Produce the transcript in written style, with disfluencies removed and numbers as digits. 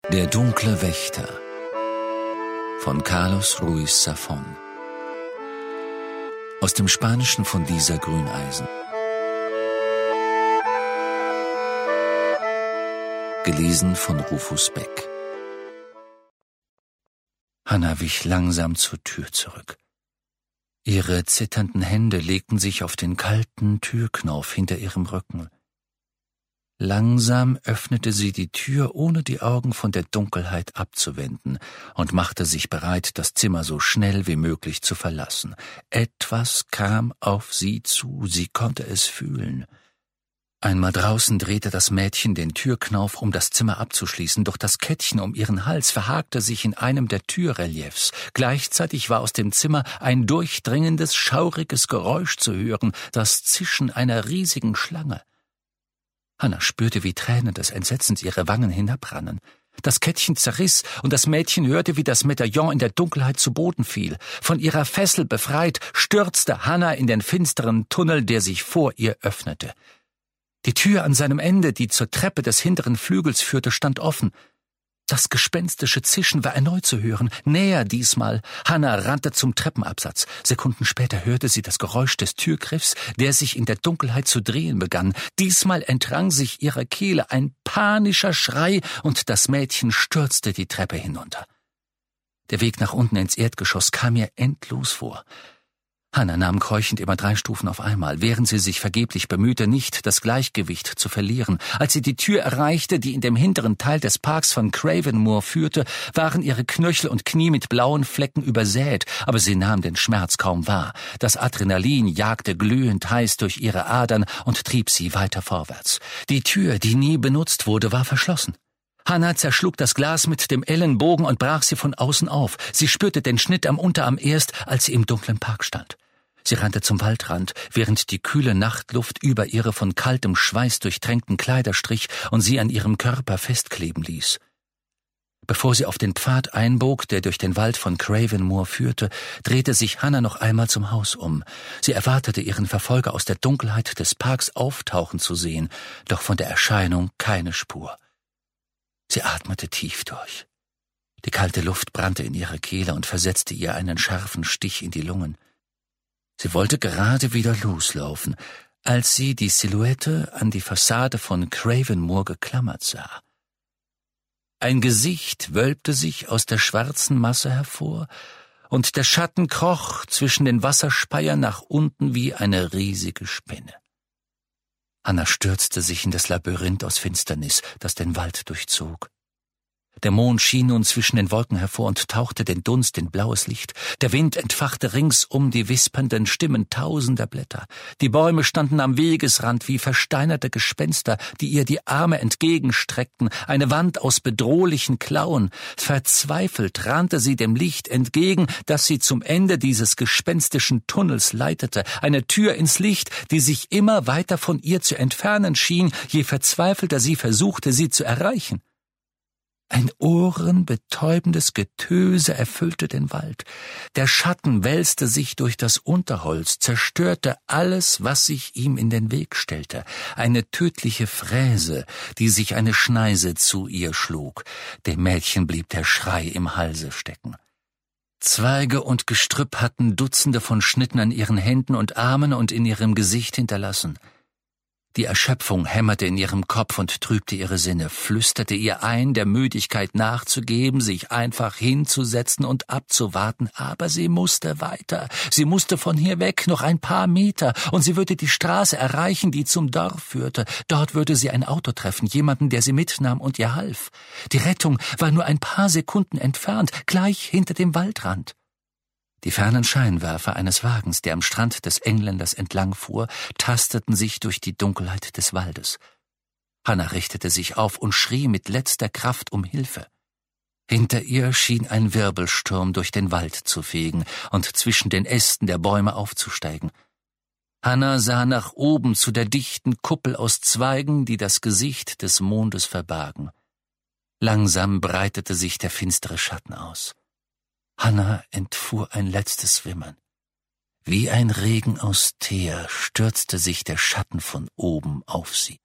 Der dunkle Wächter von Carlos Ruiz Zafón. Aus dem Spanischen von Lisa Grüneisen. Gelesen von Rufus Beck. Hannah wich langsam zur Tür zurück. Ihre zitternden Hände legten sich auf den kalten Türknauf hinter ihrem Rücken. Langsam öffnete sie die Tür, ohne die Augen von der Dunkelheit abzuwenden, und machte sich bereit, das Zimmer so schnell wie möglich zu verlassen. Etwas kam auf sie zu, sie konnte es fühlen. Einmal draußen drehte das Mädchen den Türknauf, um das Zimmer abzuschließen, doch das Kettchen um ihren Hals verhakte sich in einem der Türreliefs. Gleichzeitig war aus dem Zimmer ein durchdringendes, schauriges Geräusch zu hören, das Zischen einer riesigen Schlange. Hannah spürte, wie Tränen des Entsetzens ihre Wangen hinabrannen. Das Kettchen zerriss, und das Mädchen hörte, wie das Medaillon in der Dunkelheit zu Boden fiel. Von ihrer Fessel befreit, stürzte Hannah in den finsteren Tunnel, der sich vor ihr öffnete. Die Tür an seinem Ende, die zur Treppe des hinteren Flügels führte, stand offen. Das gespenstische Zischen war erneut zu hören, näher diesmal. Hannah rannte zum Treppenabsatz. Sekunden später hörte sie das Geräusch des Türgriffs, der sich in der Dunkelheit zu drehen begann. Diesmal entrang sich ihrer Kehle ein panischer Schrei, und das Mädchen stürzte die Treppe hinunter. Der Weg nach unten ins Erdgeschoss kam ihr endlos vor. Hannah nahm keuchend immer 3 Stufen auf einmal, während sie sich vergeblich bemühte, nicht das Gleichgewicht zu verlieren. Als sie die Tür erreichte, die in dem hinteren Teil des Parks von Cravenmoor führte, waren ihre Knöchel und Knie mit blauen Flecken übersät, aber sie nahm den Schmerz kaum wahr. Das Adrenalin jagte glühend heiß durch ihre Adern und trieb sie weiter vorwärts. Die Tür, die nie benutzt wurde, war verschlossen. Hannah zerschlug das Glas mit dem Ellenbogen und brach sie von außen auf. Sie spürte den Schnitt am Unterarm erst, als sie im dunklen Park stand. Sie rannte zum Waldrand, während die kühle Nachtluft über ihre von kaltem Schweiß durchtränkten Kleider strich und sie an ihrem Körper festkleben ließ. Bevor sie auf den Pfad einbog, der durch den Wald von Cravenmoor führte, drehte sich Hannah noch einmal zum Haus um. Sie erwartete, ihren Verfolger aus der Dunkelheit des Parks auftauchen zu sehen, doch von der Erscheinung keine Spur. Sie atmete tief durch. Die kalte Luft brannte in ihrer Kehle und versetzte ihr einen scharfen Stich in die Lungen. Sie wollte gerade wieder loslaufen, als sie die Silhouette an die Fassade von Cravenmoor geklammert sah. Ein Gesicht wölbte sich aus der schwarzen Masse hervor, und der Schatten kroch zwischen den Wasserspeiern nach unten wie eine riesige Spinne. Hannah stürzte sich in das Labyrinth aus Finsternis, das den Wald durchzog. Der Mond schien nun zwischen den Wolken hervor und tauchte den Dunst in blaues Licht. Der Wind entfachte ringsum die wispernden Stimmen tausender Blätter. Die Bäume standen am Wegesrand wie versteinerte Gespenster, die ihr die Arme entgegenstreckten, eine Wand aus bedrohlichen Klauen. Verzweifelt rannte sie dem Licht entgegen, das sie zum Ende dieses gespenstischen Tunnels leitete, eine Tür ins Licht, die sich immer weiter von ihr zu entfernen schien, je verzweifelter sie versuchte, sie zu erreichen. Ein ohrenbetäubendes Getöse erfüllte den Wald. Der Schatten wälzte sich durch das Unterholz, zerstörte alles, was sich ihm in den Weg stellte. Eine tödliche Fräse, die sich eine Schneise zu ihr schlug. Dem Mädchen blieb der Schrei im Halse stecken. Zweige und Gestrüpp hatten Dutzende von Schnitten an ihren Händen und Armen und in ihrem Gesicht hinterlassen. Die Erschöpfung hämmerte in ihrem Kopf und trübte ihre Sinne, flüsterte ihr ein, der Müdigkeit nachzugeben, sich einfach hinzusetzen und abzuwarten, aber sie musste weiter. Sie musste von hier weg, noch ein paar Meter, und sie würde die Straße erreichen, die zum Dorf führte. Dort würde sie ein Auto treffen, jemanden, der sie mitnahm und ihr half. Die Rettung war nur ein paar Sekunden entfernt, gleich hinter dem Waldrand. Die fernen Scheinwerfer eines Wagens, der am Strand des Engländers entlang fuhr, tasteten sich durch die Dunkelheit des Waldes. Hannah richtete sich auf und schrie mit letzter Kraft um Hilfe. Hinter ihr schien ein Wirbelsturm durch den Wald zu fegen und zwischen den Ästen der Bäume aufzusteigen. Hannah sah nach oben zu der dichten Kuppel aus Zweigen, die das Gesicht des Mondes verbargen. Langsam breitete sich der finstere Schatten aus. Hannah entfuhr ein letztes Wimmern. Wie ein Regen aus Teer stürzte sich der Schatten von oben auf sie.